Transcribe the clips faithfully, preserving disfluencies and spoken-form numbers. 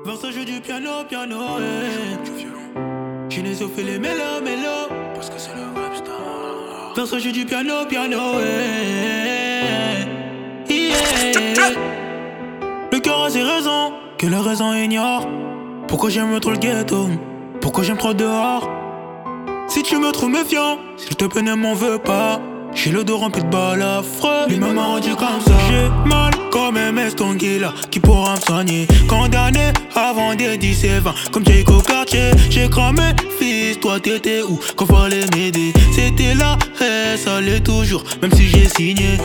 Vers ça, joue du piano, piano, eh. J'ai les os fait les mélos, mélos. Parce que c'est le rap star. Vers ça, joue du piano, piano, eh. Yeah. Le cœur a ses raisons, que la raison ignore. Pourquoi j'aime trop le ghetto? Pourquoi j'aime trop dehors? Si tu me trouves méfiant, s'il te plaît ne m'en veux pas. J'ai le dos rempli de balafres, lui m'a rendu comme ça. J'ai mal comme un mec Tonguila qui pourra me soigner. Condamné avant des dix et vingt, comme Jacob Cartier. J'ai cramé, fils, toi t'étais où quand fallait m'aider? C'était là, et ça l'est toujours, même si j'ai signé.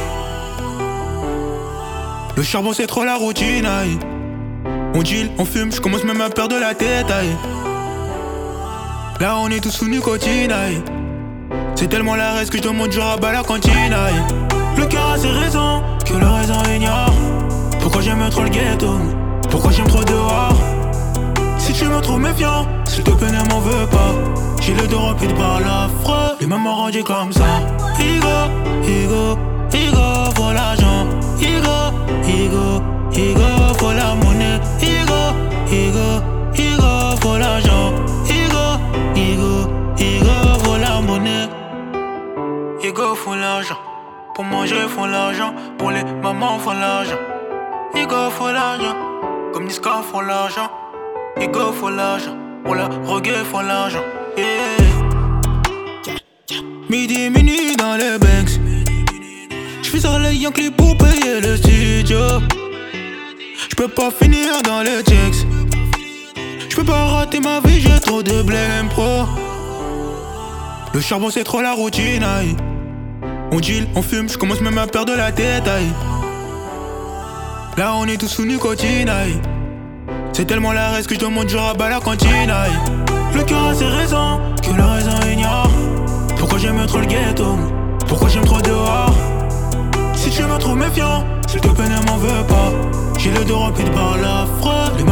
Le charbon c'est trop la routine, aïe. On deal, on fume, je commence même à perdre la tête, aïe. Là on est tous sous nicotine, aïe. C'est tellement la reste que je demande du rabat à la cantine, aïe. Le cœur a ses raisons, que la raison ignore. Pourquoi j'aime trop le ghetto? Pourquoi j'aime trop dehors? Si tu me trouves méfiant, s'il te plaît ne m'en veux pas. J'ai le dos rempli de balafres, les mamans rendues comme ça. Higo, higo, higo, faut l'argent. Higo, higo, higo, faut la monnaie. Higo, higo, higo, faut l'argent. Higo, higo, higo, faut la monnaie. Higo, faut l'argent. Pour manger, faut l'argent. Pour les mamans, faut l'argent. Higo, faut l'argent. Comme Niska, faut l'argent. Higo, faut l'argent. Pour la reggae, faut l'argent. Yeah. Midi, minuit dans les banks. J'fais ça les Yankees pour payer le studio. J'peux pas finir dans les checks. J'peux pas rater ma vie, j'ai trop de blême pro. Le charbon c'est trop la routine, aïe. On deal, on fume, j'commence même à perdre la tête, aïe. Là on est tous sous nicotine, aïe. C'est tellement la reste que je demande du rabat à la cantine, aïe. Le cœur a ses raisons, que la raison ignore. Pourquoi j'aime trop le ghetto? Pourquoi j'aime trop dehors? Si tu me trouves méfiant, s'il te plaît ne m'en veux pas. J'ai le dos rempli de balafres.